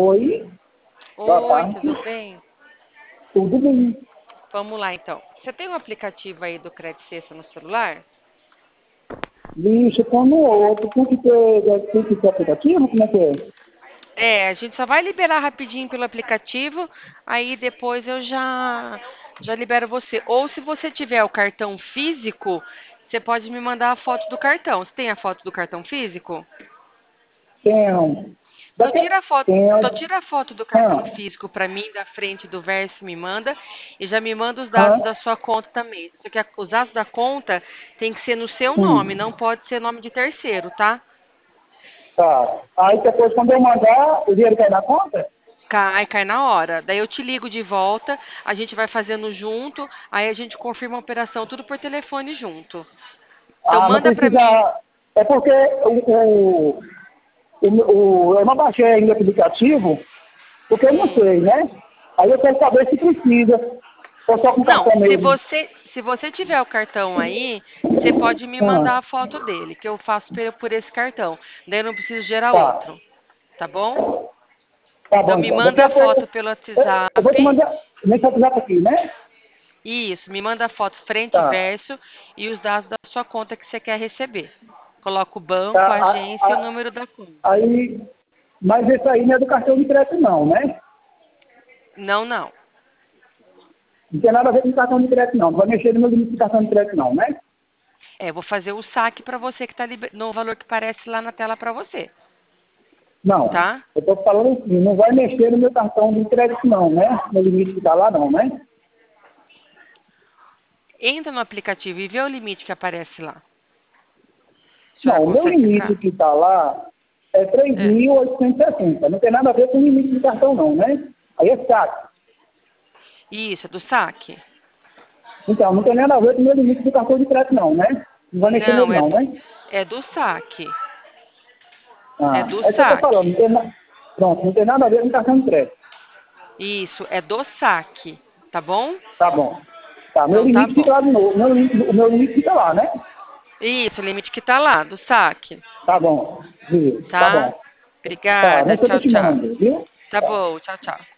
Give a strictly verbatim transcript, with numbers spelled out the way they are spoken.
Oi, boa Oi, tarde. tudo bem? Tudo bem? Vamos lá então. Você tem um aplicativo aí do Credit Sexta no celular? Bicho, como outro, tem que ter, tem que ter aplicativo? Como é que é? É, a gente só vai liberar rapidinho pelo aplicativo, aí depois eu já já libero você. Ou se você tiver o cartão físico, você pode me mandar a foto do cartão. Você tem a foto do cartão físico? Tenho. Então Daqui, tira a foto, então tenho. tira a foto do cartão Ah, físico para mim, da frente do verso, me manda e já me manda os dados ah, da sua conta também. Só que a- os dados da conta tem que ser no seu nome, hum, não pode ser nome de terceiro, tá? tá. Aí depois, quando eu mandar, o dinheiro cai na conta? Cai, cai na hora. Daí eu te ligo de volta, a gente vai fazendo junto, aí a gente confirma a operação tudo por telefone junto. Então Ah, não manda pra mim. precisa. É porque o, o, o, o- eu não baixei ainda o aplicativo, porque eu não Hum. sei, né? Aí eu quero saber se precisa. Ou só com Não, cartão se mesmo. você se você tiver o cartão aí, você pode me mandar Ah, a foto dele, que eu faço pe- por esse cartão. Daí eu não preciso gerar tá. outro, tá bom? Tá Então bom, me então. Daqui manda a a foto pouco. pelo Eu, eu vou te WhatsApp. mandar. Nesse WhatsApp aqui, né? Isso, me manda a foto frente e Tá. verso e os dados da sua conta que você quer receber. Coloca o banco, a Tá. A- agência e o a- número da conta. aí. Mas esse aí não é do cartão de crédito, não, né? Não, não. Não tem nada a ver com cartão de crédito, não. Não vai mexer no meu limite de cartão de crédito, não, né? É, vou fazer o saque para você que está no valor que aparece lá na tela para você, Não. tá? Eu estou falando assim, não vai mexer no meu cartão de crédito, não, né? No limite que está lá, não, né? Entra no aplicativo e vê o limite que aparece lá. A senhora Não, o meu consegue limite entrar? que está lá é três É. mil oitocentos e sessenta. Não tem nada a ver com o limite de cartão, não, né? Aí é saco. Isso, é do saque? Então, não tem nada a ver com o meu limite de cartão de crédito, não, né? Não vai mexer nele, Não, é não, do, né? é do saque. É Ah, do é isso que eu estou saque. falando. Não tem na... Pronto, não tem nada a ver com cartão de crédito. Isso, é do saque, tá bom? Tá bom. Tá, meu Então tá limite fica bom. lá de novo. Meu limite, o meu limite fica lá, né? Isso, o limite que tá lá, do saque, Tá bom. Viu? Tá tá? bom. Tá, Obrigada, mas eu tô tchau, te tchau. mando, viu? Tá bom, tchau, tchau.